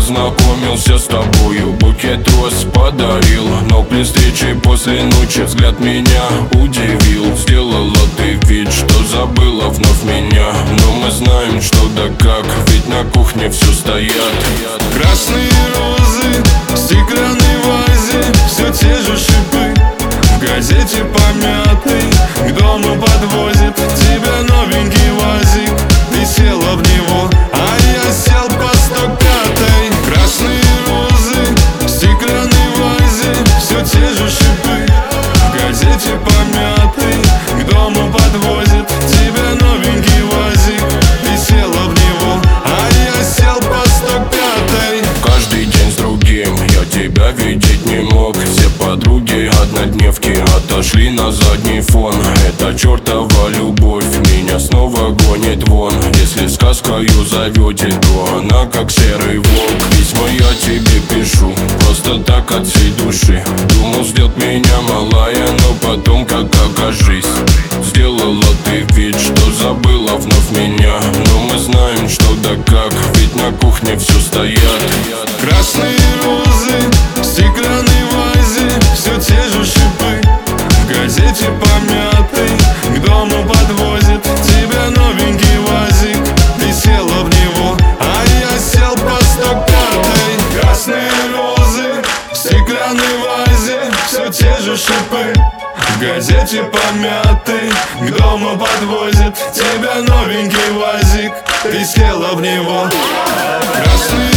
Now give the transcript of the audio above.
познакомился с тобою, букет роз подарил. Но при встрече после ночи взгляд меня удивил. Сделала ты вид, что забыла вновь меня, но мы знаем, что да как, ведь на кухне все стоят. Красные розы в стеклянной вазе, все те же шипы. В газете помятый к дому подвозит тебя новенький УАЗик. Ты села в него, а я сел по 105-й. Красные розы в стеклянной вазе, все те же шипы. В газете помятый к дому подвозит тебя новенький УАЗик. Ты села в него, а я сел по 105-й. Каждый день с другим я тебя видеть не мог. Все подруги однодневки отошли на задний фон. Эта чертова любовь меня снова гонит вон. Если сказкою зовете, то она как серый волк. Письма я тебе пишу просто так от всей души. Думал, ждет меня малая, но потом как окажись. Сделала ты вид, что забыла вновь меня, но мы знаем, что да как, ведь на кухне все стоят. Красные розы в стеклянной вазе, все те же шипы. В газете помятый к дому подвозит тебя новенький УАЗик. Ты села в него, а я сел по 105-й. Красные розы в стеклянной вазе, все те же шипы. В газете помятый к дому подвозит тебя новенький УАЗик. Ты села в него. Красные